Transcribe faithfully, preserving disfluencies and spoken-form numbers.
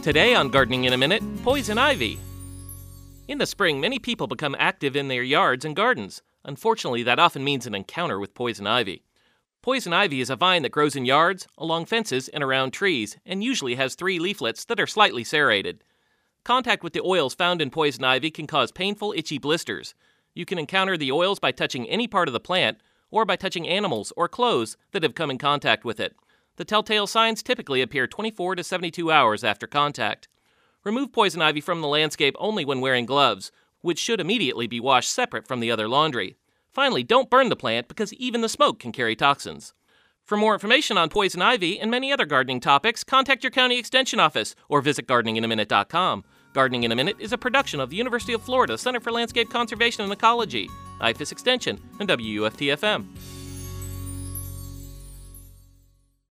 Today on Gardening in a Minute, poison ivy. In the spring, many people become active in their yards and gardens. Unfortunately, that often means an encounter with poison ivy. Poison ivy is a vine that grows in yards, along fences, and around trees, and usually has three leaflets that are slightly serrated. Contact with the oils found in poison ivy can cause painful, itchy blisters. You can encounter the oils by touching any part of the plant, or by touching animals or clothes that have come in contact with it. The telltale signs typically appear twenty-four to seventy-two hours after contact. Remove poison ivy from the landscape only when wearing gloves, which should immediately be washed separate from the other laundry. Finally, don't burn the plant because even the smoke can carry toxins. For more information on poison ivy and many other gardening topics, contact your county extension office or visit gardening in a minute dot com. Gardening in a Minute is a production of the University of Florida Center for Landscape Conservation and Ecology, I F A S Extension, and W U F T F M.